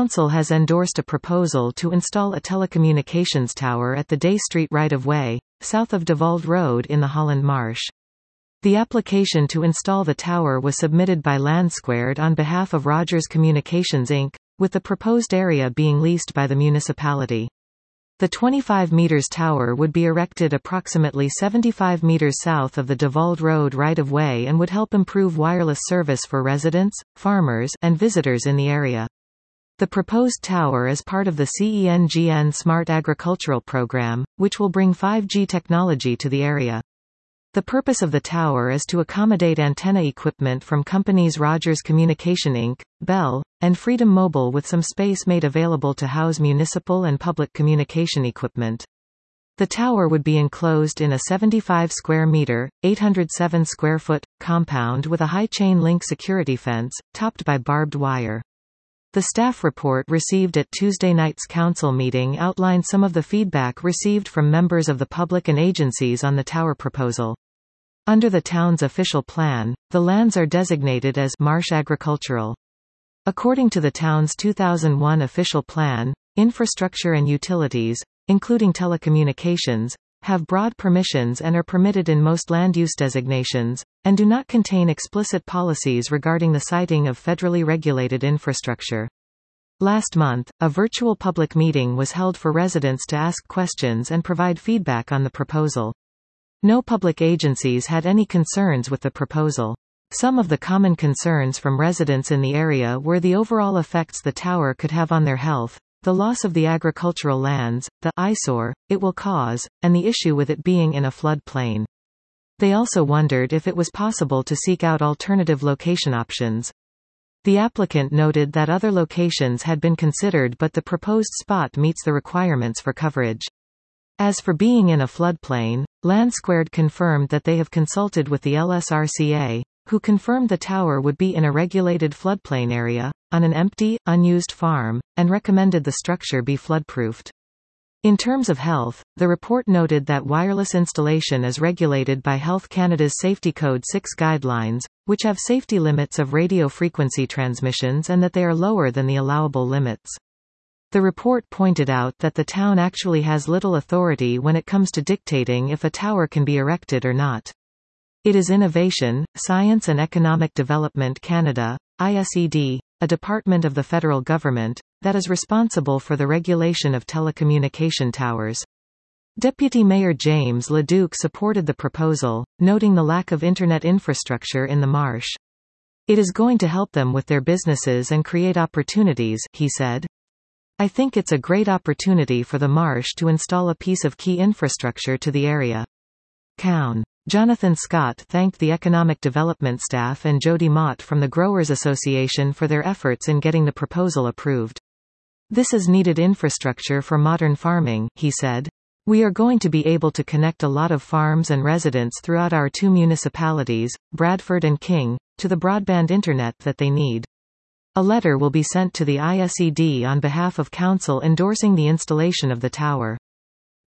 Council has endorsed a proposal to install a telecommunications tower at the Day Street right-of-way, south of Duvald Road in the Holland Marsh. The application to install the tower was submitted by LandSquared on behalf of Rogers Communications Inc., with the proposed area being leased by the municipality. The 25 meters tower would be erected approximately 75 meters south of the Duvald Road right-of-way and would help improve wireless service for residents, farmers, and visitors in the area. The proposed tower is part of the CENGN Smart Agricultural Program, which will bring 5G technology to the area. The purpose of the tower is to accommodate antenna equipment from companies Rogers Communication Inc., Bell, and Freedom Mobile, with some space made available to house municipal and public communication equipment. The tower would be enclosed in a 75 square meter, 807 square foot, compound with a high chain link security fence, topped by barbed wire. The staff report received at Tuesday night's council meeting outlined some of the feedback received from members of the public and agencies on the tower proposal. Under the town's official plan, the lands are designated as marsh agricultural. According to the town's 2001 official plan, infrastructure and utilities, including telecommunications, have broad permissions and are permitted in most land use designations, and do not contain explicit policies regarding the siting of federally regulated infrastructure. Last month, a virtual public meeting was held for residents to ask questions and provide feedback on the proposal. No public agencies had any concerns with the proposal. Some of the common concerns from residents in the area were the overall effects the tower could have on their health, the loss of the agricultural lands, the eyesore it will cause, and the issue with it being in a flood plain. They also wondered if it was possible to seek out alternative location options. The applicant noted that other locations had been considered, but the proposed spot meets the requirements for coverage. As for being in a floodplain, LandSquared confirmed that they have consulted with the LSRCA, who confirmed the tower would be in a regulated floodplain area, on an empty, unused farm, and recommended the structure be floodproofed. In terms of health, the report noted that wireless installation is regulated by Health Canada's Safety Code 6 guidelines, which have safety limits of radio frequency transmissions and that they are lower than the allowable limits. The report pointed out that the town actually has little authority when it comes to dictating if a tower can be erected or not. It is Innovation, Science and Economic Development Canada, ISED, a department of the federal government, that is responsible for the regulation of telecommunication towers. Deputy Mayor James LeDuc supported the proposal, noting the lack of internet infrastructure in the marsh. It is going to help them with their businesses and create opportunities, he said. I think it's a great opportunity for the marsh to install a piece of key infrastructure to the area. Cown. Jonathan Scott thanked the economic development staff and Jody Mott from the Growers Association for their efforts in getting the proposal approved. This is needed infrastructure for modern farming, he said. We are going to be able to connect a lot of farms and residents throughout our two municipalities, Bradford and King, to the broadband internet that they need. A letter will be sent to the ISED on behalf of Council endorsing the installation of the tower.